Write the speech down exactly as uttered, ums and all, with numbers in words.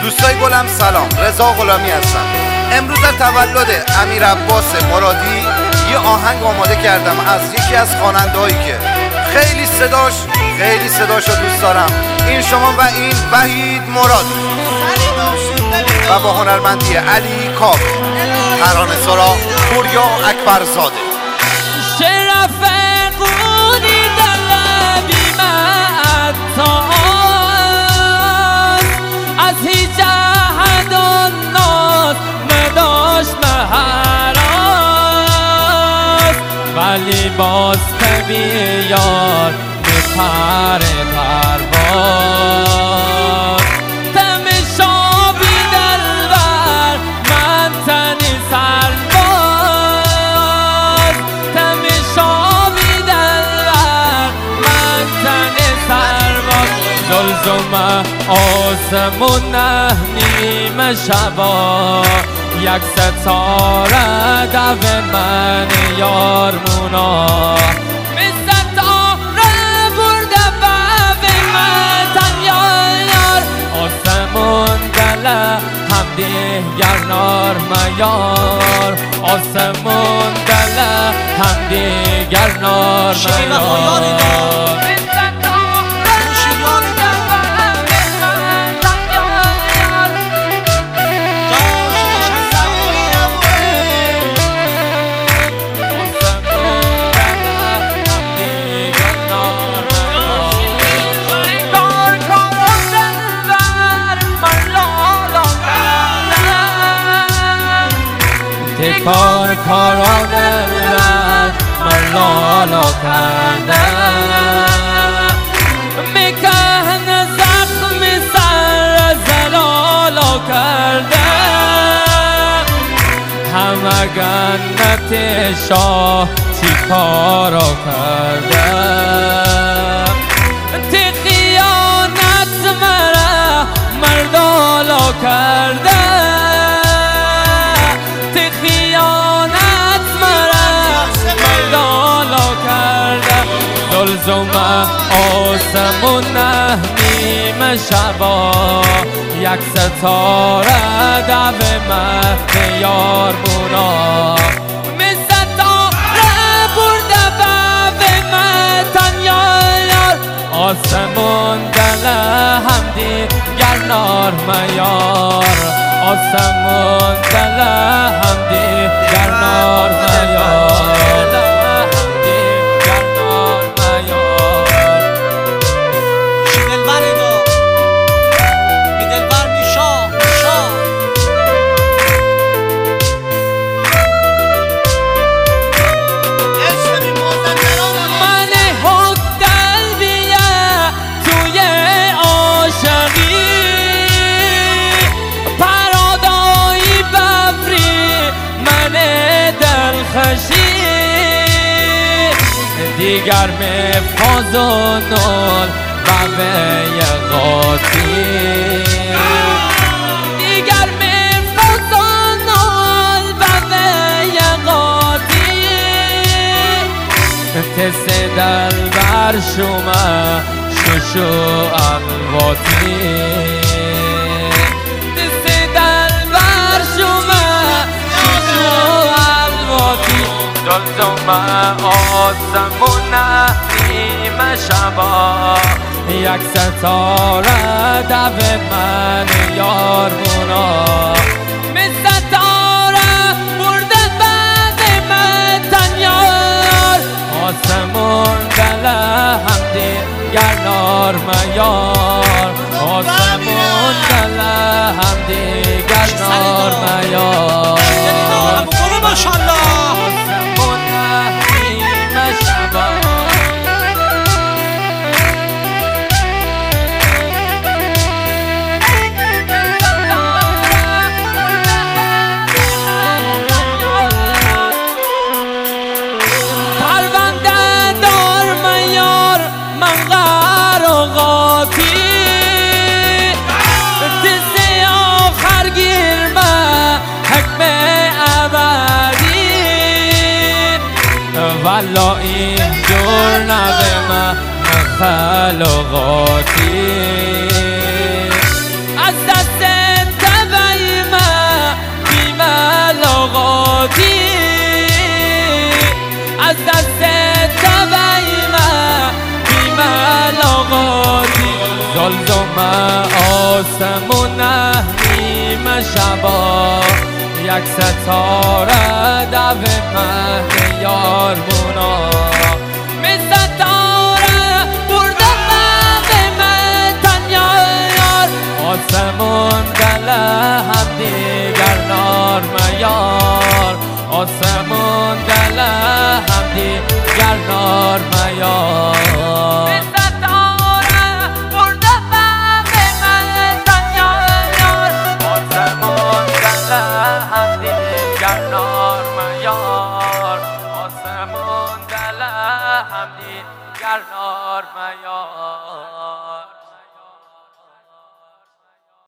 دوستای گلم سلام، رضا غلامی هستم. امروز در تولد امیر عباس مرادی یه آهنگ آماده کردم از یکی از خواننده‌هایی که خیلی صداش خیلی صداشو دوست دارم. این شما و این وحید مراد و با هنرمندی علی کاوه، ترانه سرا پوریا اکبرزاده. شرف قونی دلبی معتاز از هیچ احد الناس نداشت مهراز، ولی باز طبیعیار میپر پرواز. تمشابی دلبر من تنی سرباز، تمشابی دلبر من تنی سرباز. زلزمه آسمون نه نیمه شبا، یک ستاره دو من یارمونا. می ستاره برده باب من تنیار، آسمون دل هم دیگر نار میار، آسمون دل هم دیگر نار میار. کار کارانه من لالا کرده، میکن زخم سر زلالا کرده. همه گنت شاه چی کارا کرده، تی خیانت مرا مردالا کرده، زلزمه آسمون نه نیمه شبا، یک ستاره دو مهد یارمونا. می ستاره برده باب متن یار، آسمون دل هم دیگر نار میار، آسمون دل هم دیگر نار میار. دیگر می فازونول بابه غاتی، دیگر می فازونول بابه غاتی. تس دل بر شما ششو الواتی، تس دل بر شما ششو الواتی. زلزمه آسمون نه نیمه شبا، یک ستاره دو من یارمونا. می ستاره برده بعد من تنیار، آسمون دل هم دیگر نار میار، آسمون دل هم دیگر نار میار. ماشاءالله والا این جور نبه من خلقاتی، از دست زلزم آسمون نیمه شبا یک ستاره دو مهد یارمونا